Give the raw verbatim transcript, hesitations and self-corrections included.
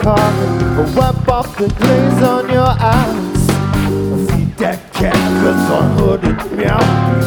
carpet, wipe off the glaze on your eyes. Feed that cat with a hooded meow.